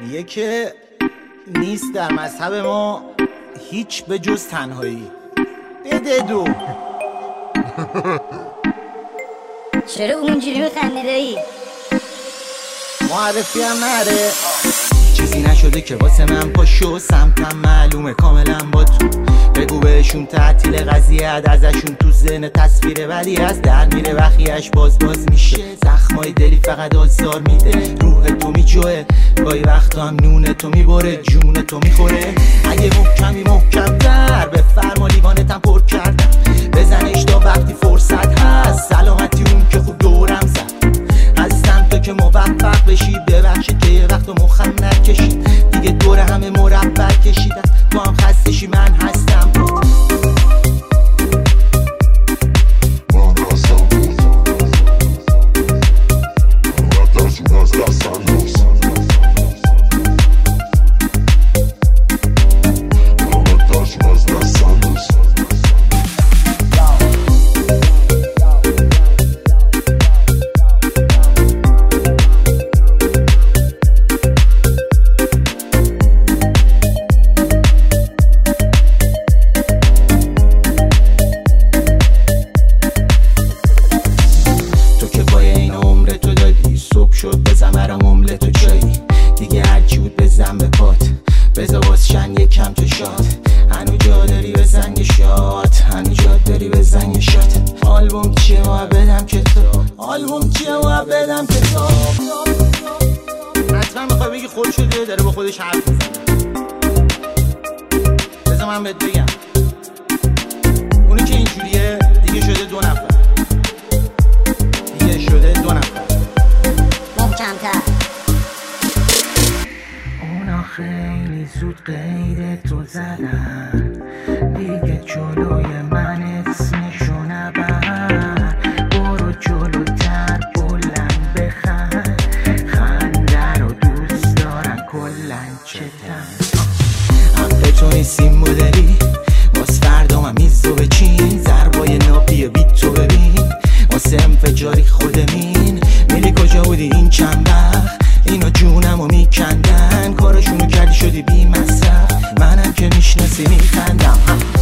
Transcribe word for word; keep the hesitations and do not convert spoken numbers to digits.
اینجوریه که نیست در مذهب ما هیچ به جز تنهایی. بده دو. چرا اونجوری میخندی دایی؟ معرفی هم نره، چیزی نشده که واسه من پاشو، سمتم معلومه کاملا با تو. بگو بهشون تعطیل قضیه ازشون تو ذهن تصویره، ولی از در میره وخیش باز باز میشه. زخمای دلی فقط آزار میده، روح تو میجوه گاهی وقتا هم نون تو میبره، جون تو میخوره. اگه محکمی محکم در بفرما لیوانتم پر کردم، بزنش تا وقتی فرصت هست، سلامتی اون که خوب دورم زد. هستم تو که موفق بشی، ببخشید که یه وقت مخم نکشید، دیگه دور همه مربع کشیدم، تو هم خستشی من هستم. شد بزن برام املت و چایی، دیگه هرچی بود بزن به پات، بزا واسشن یکم تو شاد. هنو جا داری بزن یه شاد، هنو جا داری بزن یه شاد. آلبوم چیه ما بدم که تو، آلبوم چیه ما بدم که تو. حتما میخوای بگی خود شده داره با خودش حرف میزنه. بزا من بهت بگم اونی که اینجوریه دیگه شده دو نفر، دیگه شده دو نفر کمتر. اونا خیلی زود غیر تو زدن، دیگه جلوی من اسمشو نبر. برو جلوتر بلند بخند، خنده رو دوست دارن کلن چتن. حق تو نیستیم مدلی، باز فردا من میزو بچین، ضربای نابی بیت تو ببین، واسه انفجاری خودمین. میری کجا بودی این چند وقت، اینا جونمو میکندن، کارشونو کردی شدی بی مصرف، منم که میشناسی میخندم.